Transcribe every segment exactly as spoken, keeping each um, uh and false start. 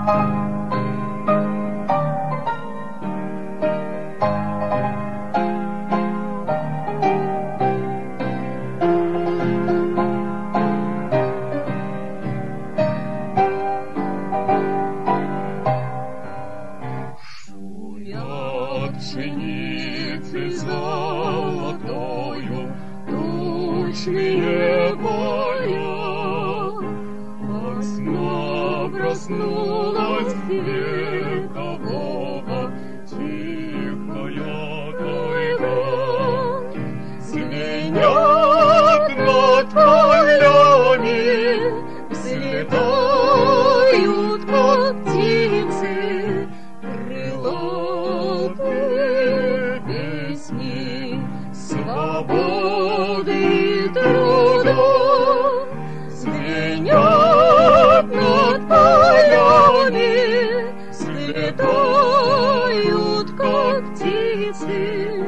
Пшеницы золотою тучные поля, от сна проснулась векового тихая тайга. Звенят над полями, взлетают, как птицы, свободы и труда. Звенят над полями, взлетают, как птицы,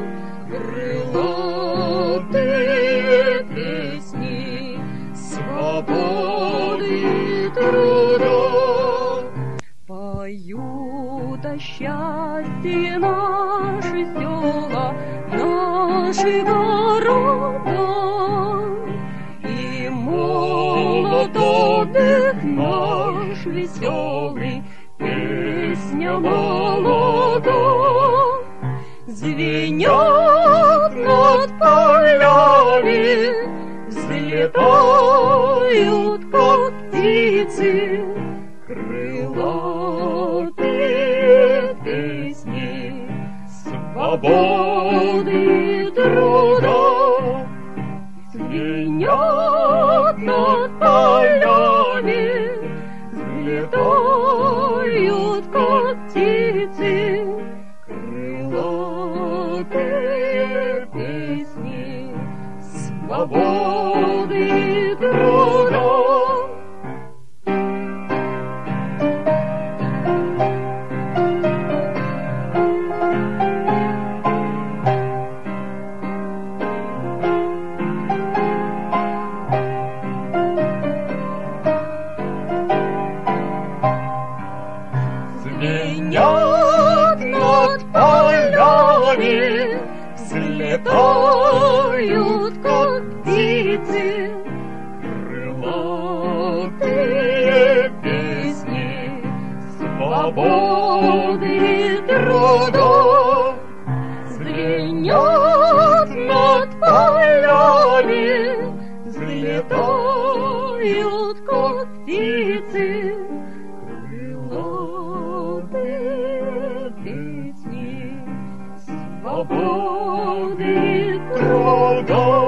крылатые песни свободы и труда. Поют о счастье наши села, наши города, и молод отдых наш веселый, песня молода. Звенят над полями, взлетают, как птицы, крылатые песни свободы и труда. Звенят над полями, взлетают, как птицы, крылатые песни свободы и труда. Звенят над полями, взлетают, как птицы, крылатые песни свободы и труда. Звенят над полями, взлетают, как птицы, песни свободы и труда.